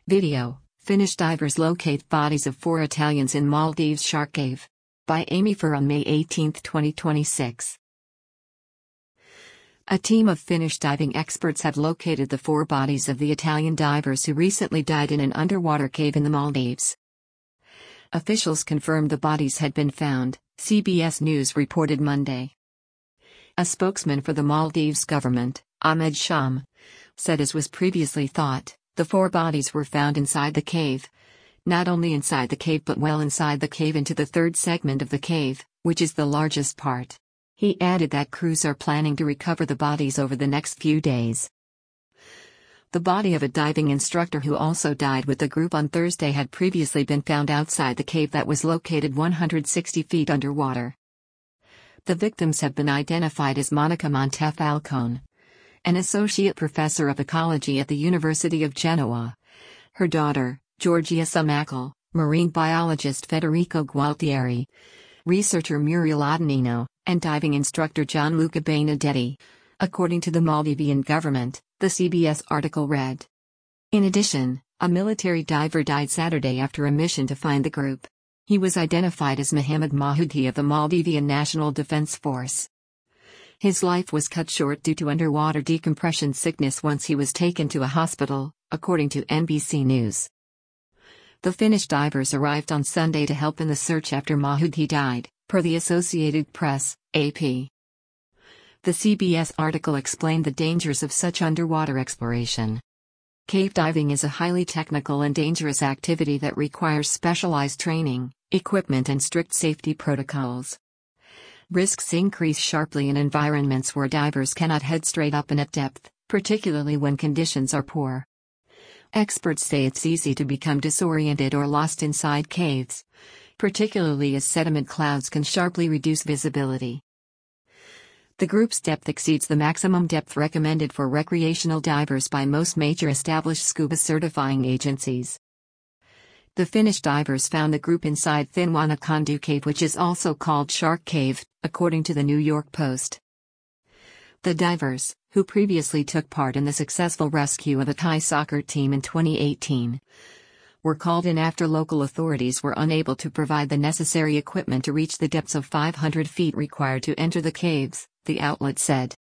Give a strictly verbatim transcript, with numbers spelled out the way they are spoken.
Video: Finnish divers locate bodies of four Italians in Maldives shark cave. By Amy Fur on May eighteenth, twenty twenty-six. A team of Finnish diving experts have located the four bodies of the Italian divers who recently died in an underwater cave in the Maldives. Officials confirmed the bodies had been found, C B S News reported Monday. A spokesman for the Maldives government, Ahmed Sham, said as was previously thought, the four bodies were found inside the cave. Not only inside the cave but well inside the cave into the third segment of the cave, which is the largest part. He added that crews are planning to recover the bodies over the next few days. The body of a diving instructor who also died with the group on Thursday had previously been found outside the cave that was located one hundred sixty feet underwater. The victims have been identified as Monica Montefalcone, an associate professor of ecology at the University of Genoa, her daughter, Georgia Samakel, marine biologist Federico Gualtieri, researcher Muriel Odanino, and diving instructor Gianluca Benedetti, according to the Maldivian government, the C B S article read. In addition, a military diver died Saturday after a mission to find the group. He was identified as Mohamed Mahoudi of the Maldivian National Defense Force. His life was cut short due to underwater decompression sickness once he was taken to a hospital, according to N B C News. The Finnish divers arrived on Sunday to help in the search after Mahoudi died, per the Associated Press, A P. The C B S article explained the dangers of such underwater exploration. Cave diving is a highly technical and dangerous activity that requires specialized training, equipment and strict safety protocols. Risks increase sharply in environments where divers cannot head straight up and at depth, particularly when conditions are poor. Experts say it's easy to become disoriented or lost inside caves, particularly as sediment clouds can sharply reduce visibility. The group's depth exceeds the maximum depth recommended for recreational divers by most major established scuba certifying agencies. The Finnish divers found the group inside Thinwanakondu Cave, which is also called Shark Cave, according to the New York Post. The divers, who previously took part in the successful rescue of a Thai soccer team in twenty eighteen, were called in after local authorities were unable to provide the necessary equipment to reach the depths of five hundred feet required to enter the caves, the outlet said.